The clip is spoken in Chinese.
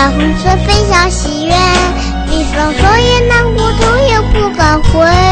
红色飞向西远，避风枫叶南孤独又不敢回。